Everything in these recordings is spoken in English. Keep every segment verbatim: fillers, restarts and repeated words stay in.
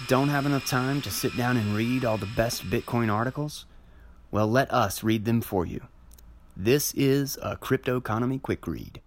don't have enough time to sit down and read all the best Bitcoin articles? Well, let us read them for you. This is a Crypto Economy Quick Read.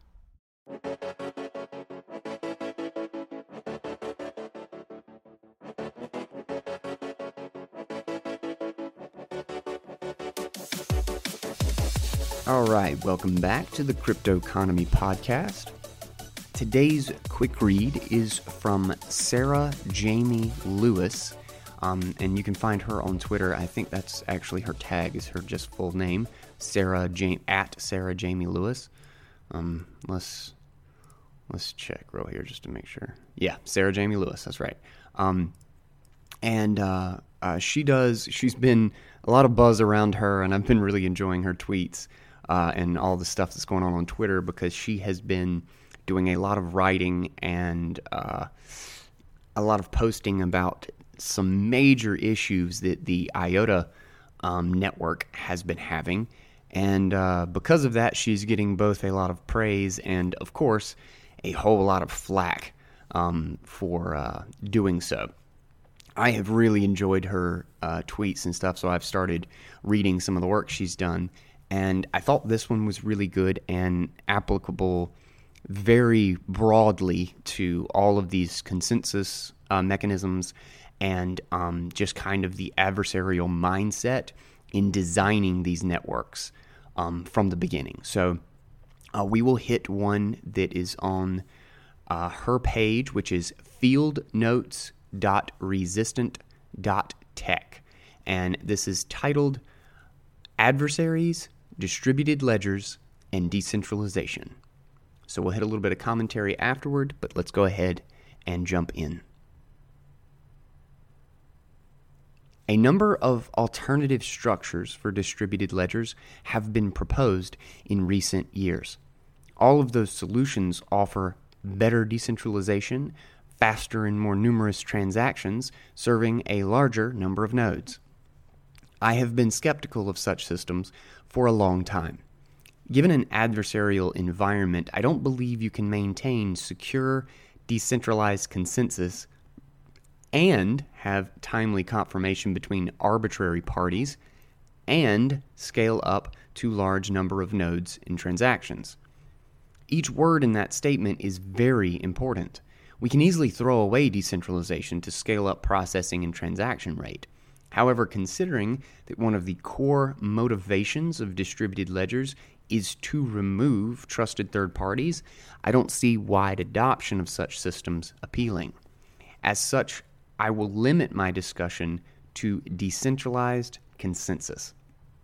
All right, welcome back to the Crypto Economy Podcast. Today's quick read is from Sarah Jamie Lewis, um, and you can find her on Twitter. I think that's actually her tag, is her just full name, Sarah Jam- at Sarah Jamie Lewis. Um, let's let's check real here just to make sure. Yeah, Sarah Jamie Lewis, that's right. Um, and uh, uh, she does. She's been a lot of buzz around her, and I've been really enjoying her tweets uh, and all the stuff that's going on on Twitter because she has been doing a lot of writing and uh, a lot of posting about some major issues that the IOTA um, network has been having. And uh, because of that, she's getting both a lot of praise and, of course, a whole lot of flack um, for uh, doing so. I have really enjoyed her uh, tweets and stuff, so I've started reading some of the work she's done. And I thought this one was really good and applicable very broadly to all of these consensus uh, mechanisms and um, just kind of the adversarial mindset in designing these networks um, from the beginning. So uh, we will hit one that is on uh, her page, which is fieldnotes dot resistant dot tech. And this is titled Adversaries, Distributed Ledgers, and Decentralization. So we'll hit a little bit of commentary afterward, but let's go ahead and jump in. A number of alternative structures for distributed ledgers have been proposed in recent years. All of those solutions offer better decentralization, faster and more numerous transactions, serving a larger number of nodes. I have been skeptical of such systems for a long time. Given an adversarial environment, I don't believe you can maintain secure, decentralized consensus and have timely confirmation between arbitrary parties and scale up to large number of nodes and transactions. Each word in that statement is very important. We can easily throw away decentralization to scale up processing and transaction rate. However, considering that one of the core motivations of distributed ledgers is to remove trusted third parties, I don't see wide adoption of such systems appealing. As such, I will limit my discussion to decentralized consensus.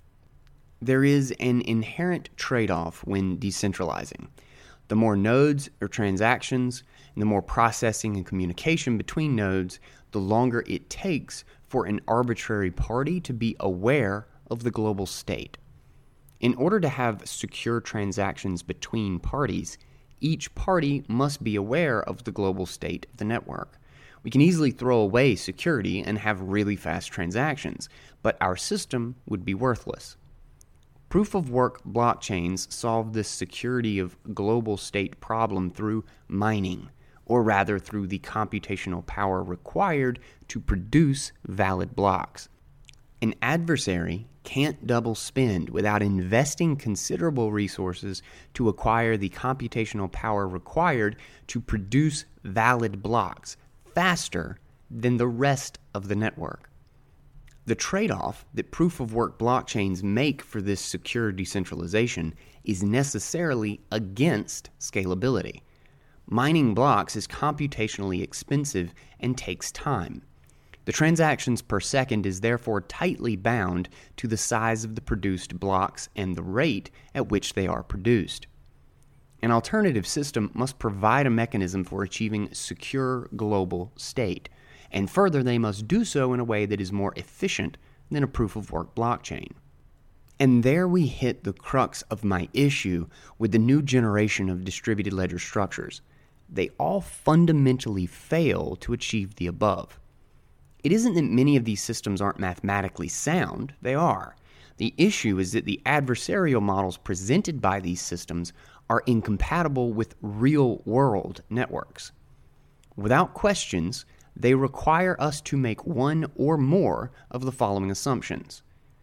There is an inherent trade-off when decentralizing. The more nodes or transactions, and the more processing and communication between nodes, the longer it takes for an arbitrary party to be aware of the global state. In order to have secure transactions between parties, each party must be aware of the global state of the network. We can easily throw away security and have really fast transactions, but our system would be worthless. Proof-of-work blockchains solve this security of global state problem through mining, or rather through the computational power required to produce valid blocks. An adversary can't double spend without investing considerable resources to acquire the computational power required to produce valid blocks faster than the rest of the network. The trade-off that proof-of-work blockchains make for this secure decentralization is necessarily against scalability. Mining blocks is computationally expensive and takes time. The transactions per second is therefore tightly bound to the size of the produced blocks and the rate at which they are produced. An alternative system must provide a mechanism for achieving secure global state, and further they must do so in a way that is more efficient than a proof-of-work blockchain. And there we hit the crux of my issue with the new generation of distributed ledger structures. They all fundamentally fail to achieve the above. It isn't that many of these systems aren't mathematically sound, they are. The issue is that the adversarial models presented by these systems are incompatible with real-world networks. Without questions, they require us to make one or more of the following assumptions.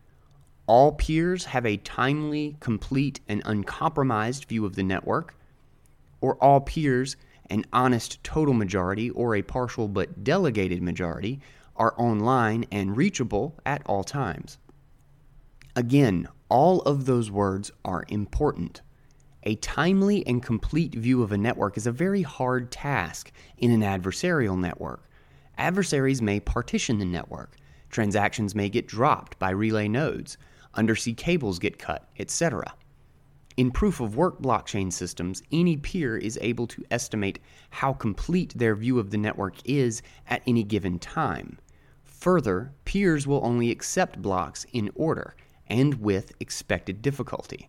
All peers have a timely, complete, and uncompromised view of the network, or all peers, an honest total majority or a partial but delegated majority, are online and reachable at all times. Again, all of those words are important. A timely and complete view of a network is a very hard task in an adversarial network. Adversaries may partition the network. Transactions may get dropped by relay nodes. Undersea cables get cut, et cetera. In proof-of-work blockchain systems, any peer is able to estimate how complete their view of the network is at any given time. Further, peers will only accept blocks in order and with expected difficulty.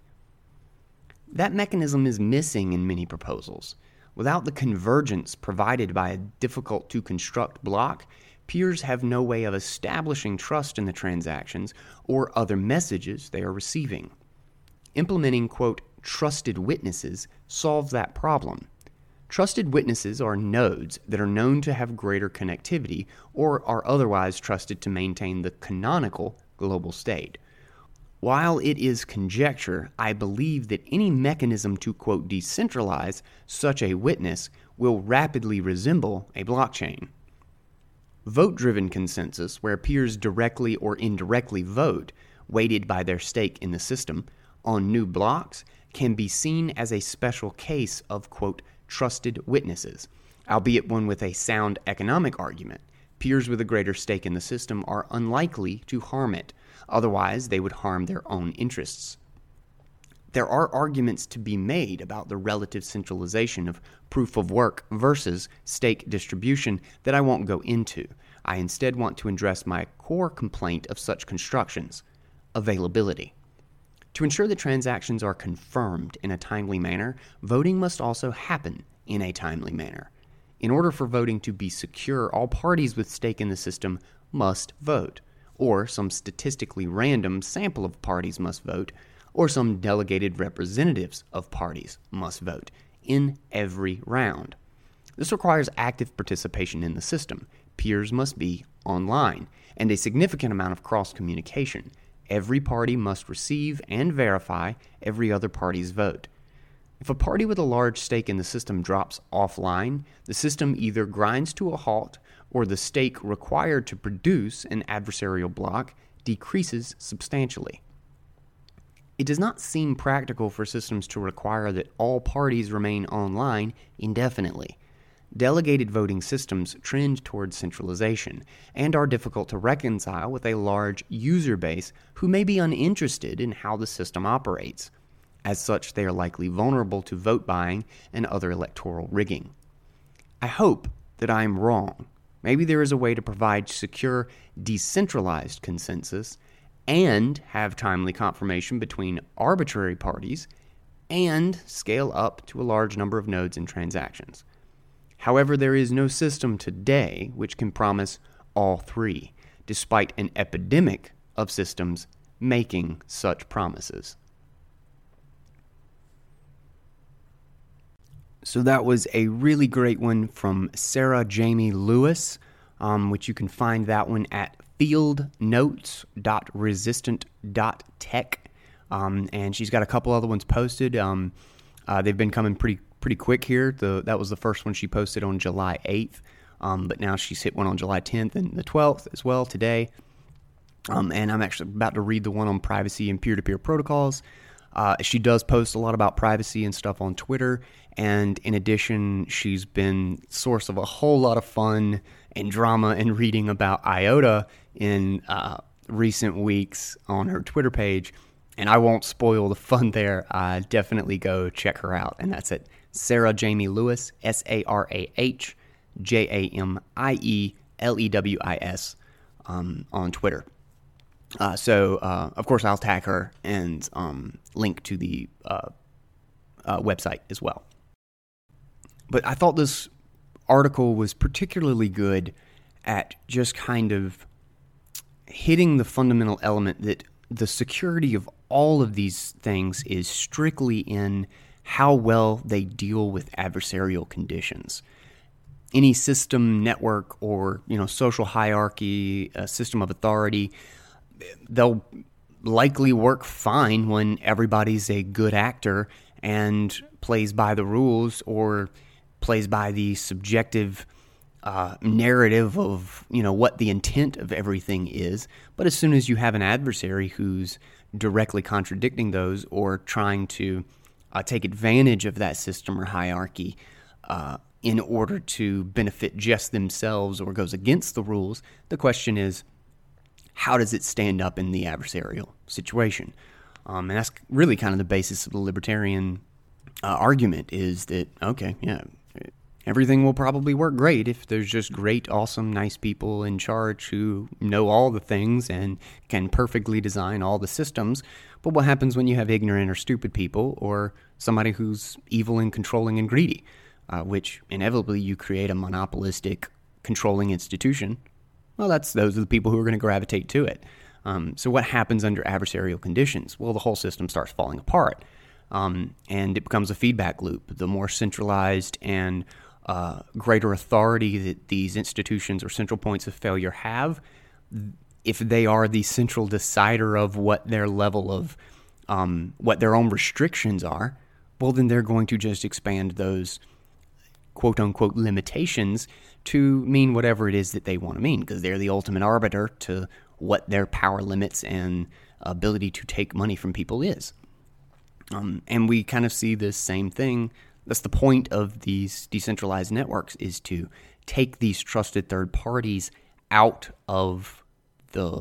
That mechanism is missing in many proposals. Without the convergence provided by a difficult-to-construct block, peers have no way of establishing trust in the transactions or other messages they are receiving. Implementing, quote, trusted witnesses solves that problem. Trusted witnesses are nodes that are known to have greater connectivity or are otherwise trusted to maintain the canonical global state. While it is conjecture, I believe that any mechanism to, quote, decentralize such a witness will rapidly resemble a blockchain. Vote-driven consensus, where peers directly or indirectly vote, weighted by their stake in the system, on new blocks, can be seen as a special case of, quote, trusted witnesses, albeit one with a sound economic argument. Peers with a greater stake in the system are unlikely to harm it. Otherwise, they would harm their own interests. There are arguments to be made about the relative centralization of proof of work versus stake distribution that I won't go into. I instead want to address my core complaint of such constructions: availability. To ensure that transactions are confirmed in a timely manner, voting must also happen in a timely manner. In order for voting to be secure, all parties with stake in the system must vote, or some statistically random sample of parties must vote, or some delegated representatives of parties must vote in every round. This requires active participation in the system. Peers must be online, and a significant amount of cross-communication. Every party must receive and verify every other party's vote. If a party with a large stake in the system drops offline, the system either grinds to a halt or the stake required to produce an adversarial block decreases substantially. It does not seem practical for systems to require that all parties remain online indefinitely. Delegated voting systems trend towards centralization and are difficult to reconcile with a large user base who may be uninterested in how the system operates. As such, they are likely vulnerable to vote buying and other electoral rigging. I hope that I am wrong. Maybe there is a way to provide secure, decentralized consensus and have timely confirmation between arbitrary parties and scale up to a large number of nodes and transactions. However, there is no system today which can promise all three, despite an epidemic of systems making such promises. So that was a really great one from Sarah Jamie Lewis, um, which you can find that one at field notes dot resistant dot tech. Um, and she's got a couple other ones posted. Um, uh, they've been coming pretty pretty quick here. The, that was the first one she posted on July eighth, um, but now she's hit one on July tenth and the twelfth as well today. Um, and I'm actually about to read the one on privacy and peer-to-peer protocols. Uh, she does post a lot about privacy and stuff on Twitter, and in addition, she's been source of a whole lot of fun and drama and reading about IOTA in uh, recent weeks on her Twitter page, and I won't spoil the fun there. Uh, definitely go check her out, and that's at Sarah Jamie Lewis, S A R A H J A M I E L E W I S um, on Twitter. Uh, so, uh, of course, I'll tag her and um, link to the uh, uh, website as well. But I thought this article was particularly good at just kind of hitting the fundamental element that the security of all of these things is strictly in how well they deal with adversarial conditions. any system, network, or you know social hierarchy, a system of authority, they'll likely work fine when everybody's a good actor and plays by the rules or plays by the subjective uh, narrative of you know what the intent of everything is. But as soon as you have an adversary who's directly contradicting those or trying to uh, take advantage of that system or hierarchy uh, in order to benefit just themselves or goes against the rules, the question is, how does it stand up in the adversarial situation? Um, and that's really kind of the basis of the libertarian uh, argument is that, okay, yeah, everything will probably work great if there's just great, awesome, nice people in charge who know all the things and can perfectly design all the systems. But what happens when you have ignorant or stupid people or somebody who's evil and controlling and greedy, uh, which inevitably you create a monopolistic controlling institution? Well, that's those are the people who are going to gravitate to it. Um, so what happens under adversarial conditions? Well, the whole system starts falling apart, um, and it becomes a feedback loop. The more centralized and uh, greater authority that these institutions or central points of failure have, if they are the central decider of what their level of, um, what their own restrictions are, well, then they're going to just expand those quote-unquote limitations to mean whatever it is that they want to mean, because they're the ultimate arbiter to what their power limits and ability to take money from people is. Um, and we kind of see this same thing. That's the point of these decentralized networks, is to take these trusted third parties out of the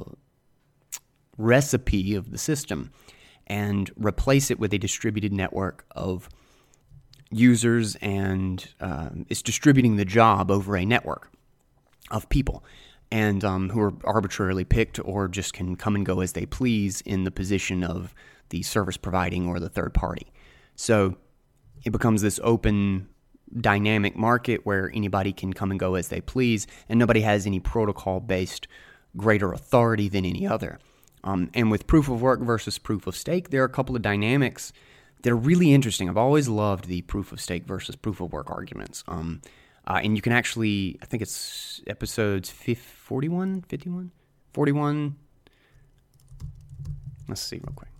recipe of the system and replace it with a distributed network of users, and uh, it's distributing the job over a network of people and um, who are arbitrarily picked or just can come and go as they please in the position of the service providing or the third party. So it becomes this open dynamic market where anybody can come and go as they please, and nobody has any protocol-based greater authority than any other. Um, and with proof of work versus proof of stake, there are a couple of dynamics that are really interesting. I've always loved the proof of stake versus proof of work arguments. Um, uh, and you can actually, I think it's episodes forty-one, fifty-one, forty-one. Let's see real quick.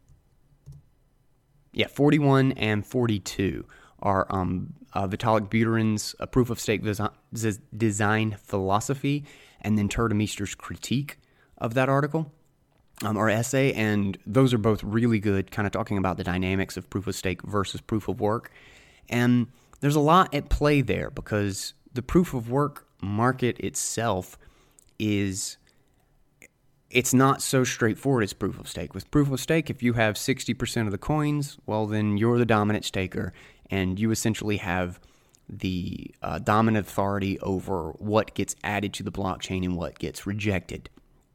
Yeah, forty-one and forty-two are um, uh, Vitalik Buterin's uh, proof of stake desi- design philosophy, and then Turdemeester's critique of that article. Um, or essay, and those are both really good, kind of talking about the dynamics of proof of stake versus proof of work. And there's a lot at play there because the proof of work market itself is, it's not so straightforward as proof of stake. With proof of stake, if you have sixty percent of the coins, well, then you're the dominant staker, and you essentially have the uh, dominant authority over what gets added to the blockchain and what gets rejected.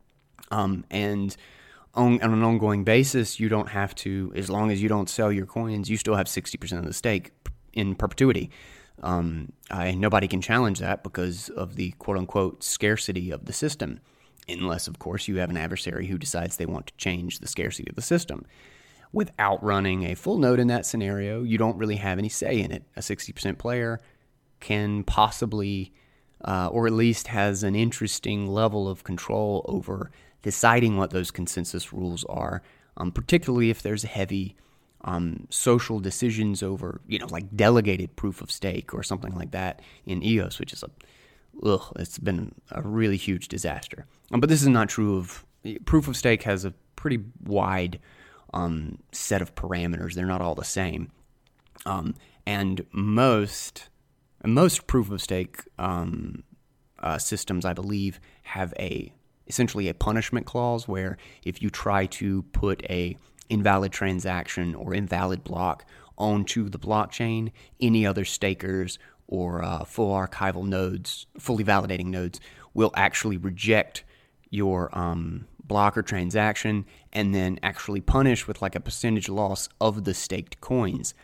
Um, and on, on an ongoing basis, you don't have to, as long as you don't sell your coins, you still have sixty percent of the stake in perpetuity. Um, I, nobody can challenge that because of the quote-unquote scarcity of the system, unless, of course, you have an adversary who decides they want to change the scarcity of the system. Without running a full node in that scenario, you don't really have any say in it. A sixty percent player can possibly, uh, or at least has an interesting level of control over deciding what those consensus rules are, um, particularly if there's heavy um, social decisions over, you know, like delegated proof of stake or something like that in E O S, which is a, ugh, it's been a really huge disaster. Um, but this is not true of, proof of stake has a pretty wide um, set of parameters. They're not all the same. Um, and most, most proof of stake um, uh, systems, I believe, have a essentially a punishment clause where if you try to put a invalid transaction or invalid block onto the blockchain, any other stakers or uh, full archival nodes, fully validating nodes, will actually reject your um, block or transaction and then actually punish with like a percentage loss of the staked coins.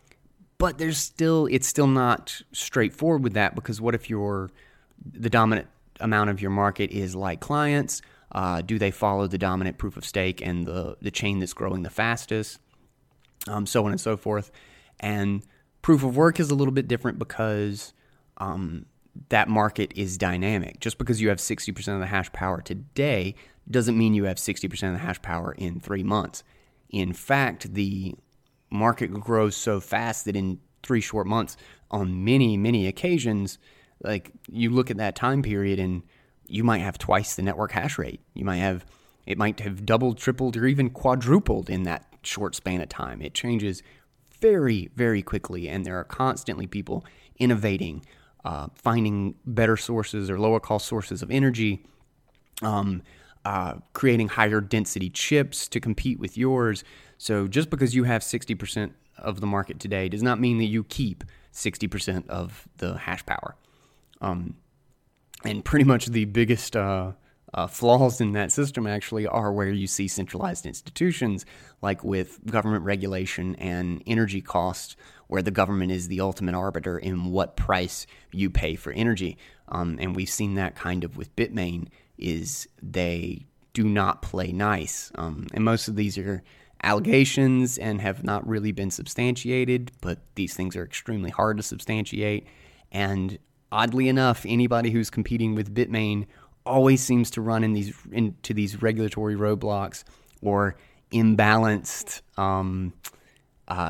But there's still, it's still not straightforward with that, because what if you're the dominant amount of your market is like clients? Uh, do they follow the dominant proof of stake and the, the chain that's growing the fastest? Um, so on and so forth. And proof of work is a little bit different because um, that market is dynamic. Just because you have sixty percent of the hash power today doesn't mean you have sixty percent of the hash power in three months. In fact, the market grows so fast that in three short months, on many, many occasions, like you look at that time period and you might have twice the network hash rate. You might have, it might have doubled, tripled, or even quadrupled in that short span of time. It changes very, very quickly, and there are constantly people innovating, uh, finding better sources or lower cost sources of energy, um, uh, creating higher density chips to compete with yours. So just because you have sixty percent of the market today does not mean that you keep sixty percent of the hash power. Um, and pretty much the biggest uh, uh, flaws in that system actually are where you see centralized institutions, like with government regulation and energy costs, where the government is the ultimate arbiter in what price you pay for energy. Um, and we've seen that kind of with Bitmain, is they do not play nice. Um, and most of these are allegations and have not really been substantiated, but these things are extremely hard to substantiate. And oddly enough, anybody who's competing with Bitmain always seems to run in these into these regulatory roadblocks or imbalanced um, uh,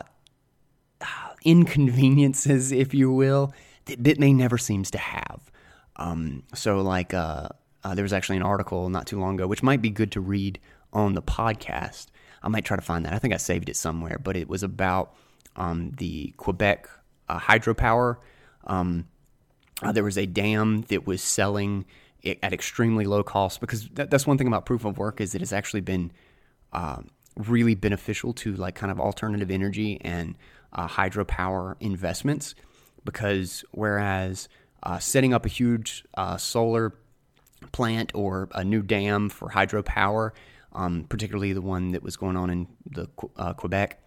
inconveniences, if you will, that Bitmain never seems to have. Um, so like uh, uh, there was actually an article not too long ago, which might be good to read on the podcast. I might try to find that. I think I saved it somewhere, but it was about um, the Quebec uh, hydropower. Um, uh, there was a dam that was selling it at extremely low cost, because that, that's one thing about proof of work, is that it's actually been uh, really beneficial to like kind of alternative energy and uh, hydropower investments, because whereas uh, setting up a huge uh, solar plant or a new dam for hydropower, um, particularly the one that was going on in the uh, Quebec,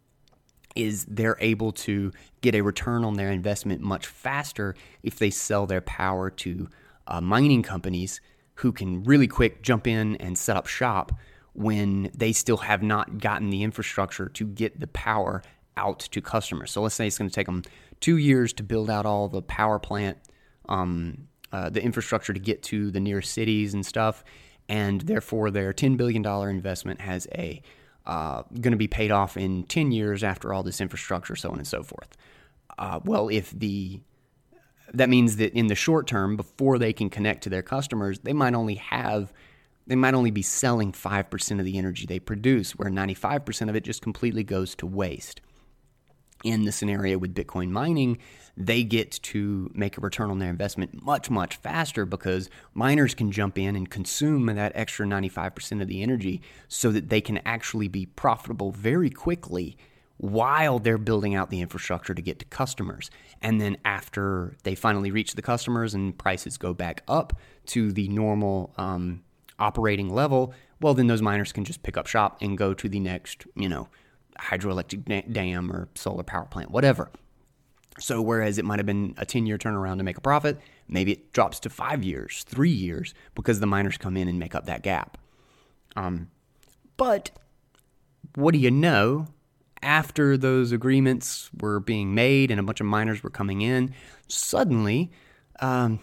is they're able to get a return on their investment much faster if they sell their power to uh, mining companies who can really quick jump in and set up shop when they still have not gotten the infrastructure to get the power out to customers. So let's say it's going to take them two years to build out all the power plant, um, uh, the infrastructure to get to the nearest cities and stuff, and therefore their ten billion dollars investment has a uh, going to be paid off in ten years after all this infrastructure, so on and so forth. Uh, well, if the that means that in the short term, before they can connect to their customers, they might only have they might only be selling five percent of the energy they produce, where ninety-five percent of it just completely goes to waste. In the scenario with Bitcoin mining, they get to make a return on their investment much, much faster, because miners can jump in and consume that extra ninety-five percent of the energy so that they can actually be profitable very quickly while they're building out the infrastructure to get to customers. And then after they finally reach the customers and prices go back up to the normal um, operating level, well, then those miners can just pick up shop and go to the next, you know, hydroelectric dam or solar power plant, whatever. So whereas it might have been a ten-year turnaround to make a profit, maybe it drops to five years, three years, because the miners come in and make up that gap. Um, but what do you know? After those agreements were being made and a bunch of miners were coming in, suddenly, um,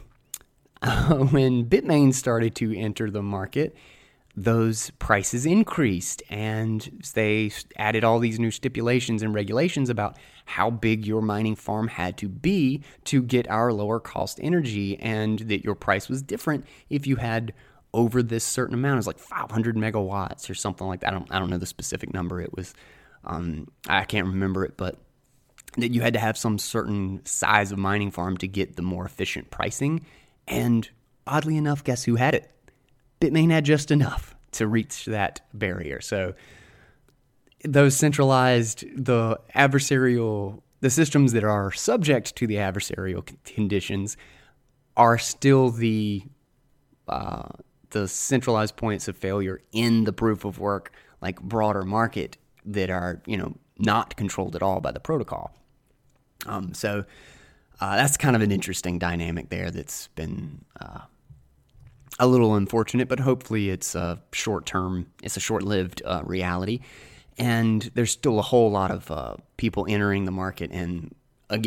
when Bitmain started to enter the market, those prices increased, and they added all these new stipulations and regulations about how big your mining farm had to be to get our lower cost energy, and that your price was different if you had over this certain amount. It was like five hundred megawatts or something like that. I don't, I don't know the specific number. It was, um, I can't remember it, but that you had to have some certain size of mining farm to get the more efficient pricing. And oddly enough, guess who had it? Bitmain had just enough to reach that barrier. So those centralized, the adversarial, the systems that are subject to the adversarial conditions are still the uh, the centralized points of failure in the proof of work, like broader market, that are, you know, not controlled at all by the protocol. Um, so uh, that's kind of an interesting dynamic there that's been uh, a little unfortunate, but hopefully it's a short-term, it's a short-lived uh, reality. And there's still a whole lot of uh, people entering the market. And again,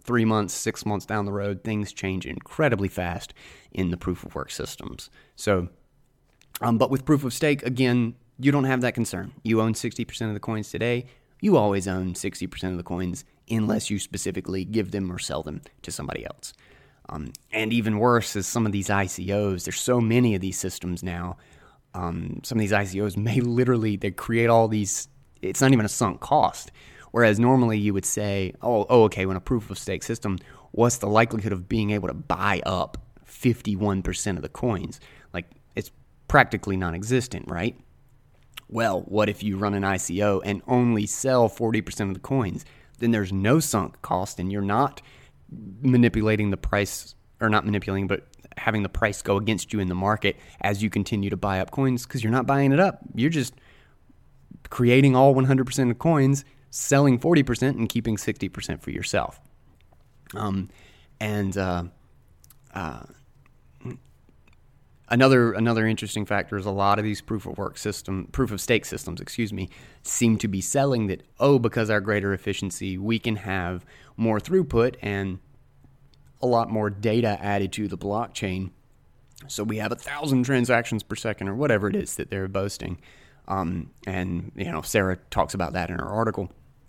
three months, six months down the road, things change incredibly fast in the proof of work systems. So, um, but with proof of stake, again, you don't have that concern. You own sixty percent of the coins today. You always own sixty percent of the coins unless you specifically give them or sell them to somebody else. Um, and even worse is some of these I C Os. There's so many of these systems now. Um, some of these I C Os may literally, they create all these, it's not even a sunk cost. Whereas normally you would say, oh, oh, okay, when a proof of stake system, what's the likelihood of being able to buy up fifty-one percent of the coins? Like, it's practically non-existent, right? Well, what if you run an I C O and only sell forty percent of the coins? Then there's no sunk cost and you're not manipulating the price, or not manipulating, but having the price go against you in the market as you continue to buy up coins, because you're not buying it up. You're just creating all one hundred percent of coins, selling forty percent and keeping sixty percent for yourself. Um, and uh, uh, another another interesting factor is a lot of these proof of work system, proof of stake systems, excuse me, seem to be selling that, oh, because our greater efficiency, we can have more throughput and a lot more data added to the blockchain. So we have a thousand transactions per second or whatever it is that they're boasting. Um, and, you know, Sarah talks about that in her article.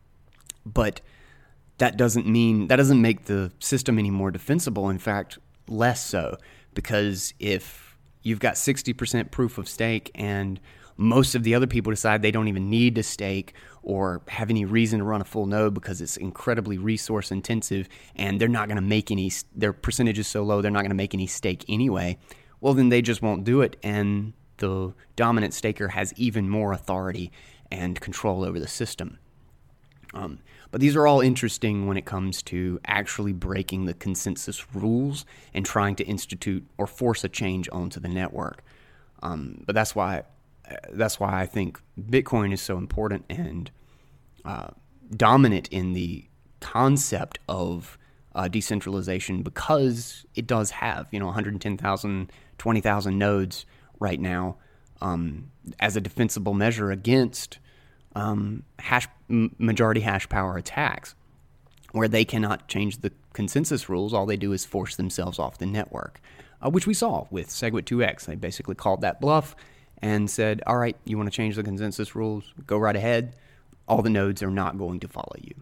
But that doesn't mean, that doesn't make the system any more defensible. In fact, less so. Because if you've got sixty percent proof of stake and most of the other people decide they don't even need to stake or have any reason to run a full node because it's incredibly resource intensive and they're not going to make any, their percentage is so low, they're not going to make any stake anyway, well, then they just won't do it. And the dominant staker has even more authority and control over the system. Um, but these are all interesting when it comes to actually breaking the consensus rules and trying to institute or force a change onto the network. Um, but that's why that's why I think Bitcoin is so important and uh, dominant in the concept of uh, decentralization, because it does have, you know, one hundred ten thousand, twenty thousand nodes right now um, as a defensible measure against um, hash majority hash power attacks, where they cannot change the consensus rules. All they do is force themselves off the network, uh, which we saw with SegWit two x. They basically called that bluff and said, all right, you want to change the consensus rules? Go right ahead. All the nodes are not going to follow you.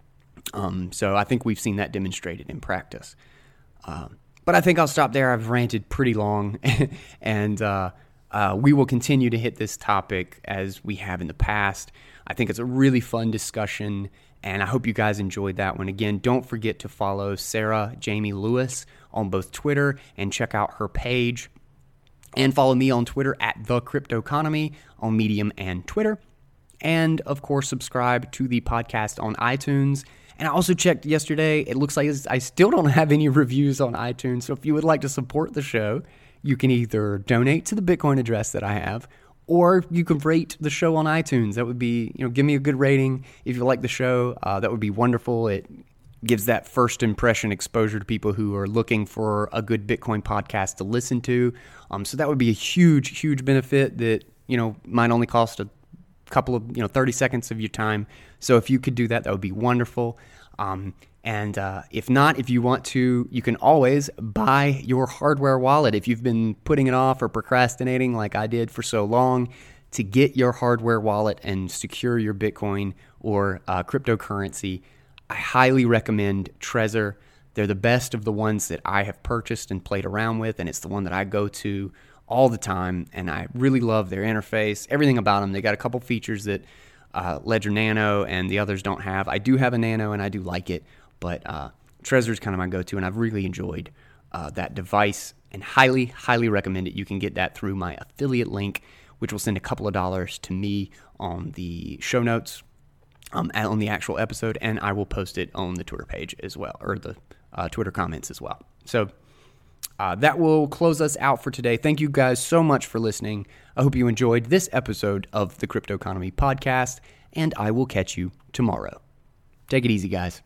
Um, so I think we've seen that demonstrated in practice. Uh, but I think I'll stop there. I've ranted pretty long, and uh, uh, we will continue to hit this topic as we have in the past. I think it's a really fun discussion, and I hope you guys enjoyed that one. Again, don't forget to follow Sarah Jamie Lewis on both Twitter and check out her page. And follow me on Twitter at The Cryptoconomy on Medium and Twitter. And, of course, subscribe to the podcast on iTunes. And I also checked yesterday. It looks like I still don't have any reviews on iTunes. So if you would like to support the show, you can either donate to the Bitcoin address that I have, or you can rate the show on iTunes. That would be, you know, give me a good rating if you like the show. Uh, that would be wonderful. It gives that first impression exposure to people who are looking for a good Bitcoin podcast to listen to. Um, so that would be a huge, huge benefit that, you know, might only cost a couple of, you know, thirty seconds of your time. So if you could do that, that would be wonderful. Um, and uh, if not, if you want to, you can always buy your hardware wallet. If you've been putting it off or procrastinating like I did for so long, to get your hardware wallet and secure your Bitcoin or uh, cryptocurrency, I highly recommend Trezor. They're the best of the ones that I have purchased and played around with, and it's the one that I go to all the time, and I really love their interface, everything about them. They got a couple features that uh, Ledger Nano and the others don't have. I do have a Nano, and I do like it, but uh, Trezor is kind of my go-to, and I've really enjoyed uh, that device and highly, highly recommend it. You can get that through my affiliate link, which will send a couple of dollars to me on the show notes. Um, on the actual episode, and I will post it on the Twitter page as well, or the uh, Twitter comments as well. So uh, that will close us out for today. Thank you guys so much for listening. I hope you enjoyed this episode of the Cryptoconomy Podcast, and I will catch you tomorrow. Take it easy, guys.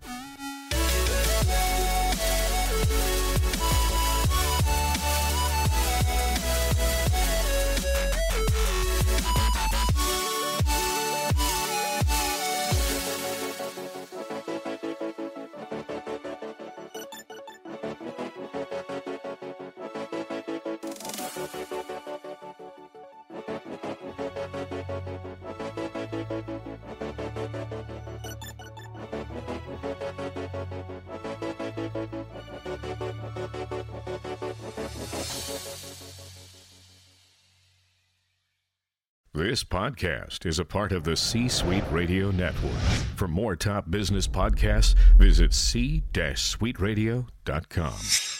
This podcast is a part of the C-Suite Radio Network. For more top business podcasts, visit c suite radio dot com.